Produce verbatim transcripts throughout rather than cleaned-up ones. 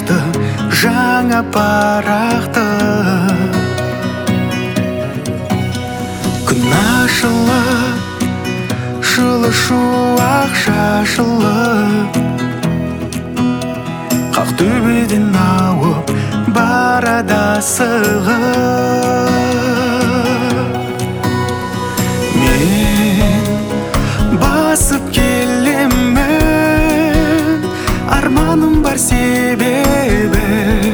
ашты жаңа парақты. Күн ашылып, жылы шуақ шашылып, қақ төбеден ауып барада сығып. Мен басып келемін, арманым бар себебі,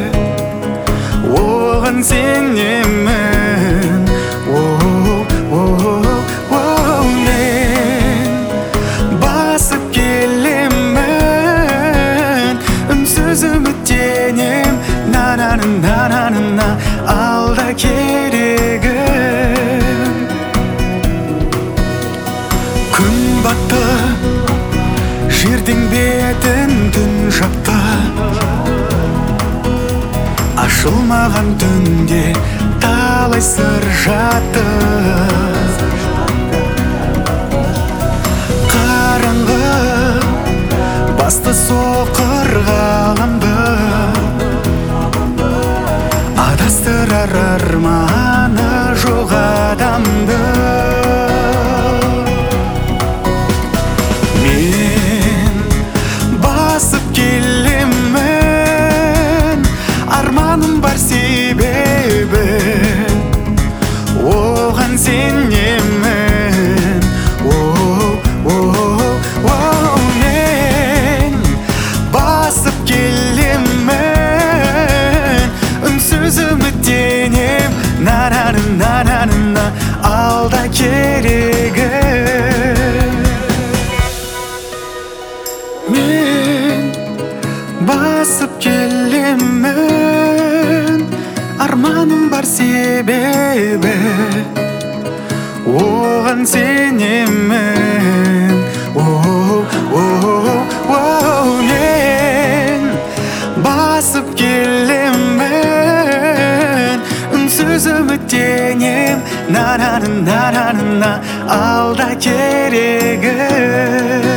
оған сенемін. Оу-оу-оу, мен басып келемін, үнсіз үміттенем, на-на-на-на-на-на, алда керегім. Күн батты, жердің бетін түн жапты, ашылмаған түнде талай сыр жатты. Қараңғы басты соқыр ғаламды, адастырар арманы жоқ адамды. Мен басып келемін, арманым бар себебі, оған сенемін. Оу-оу-оу, мен басып келемін, үнсіз үміттенем, на-на-на-на-на, алда керегім. Мен басып келемін, арманым бар себебі, оған сенемін. Оу-оу-оу, мен басып келемін, үнсіз үміттенем, на-на-на-на-на, алда керегім.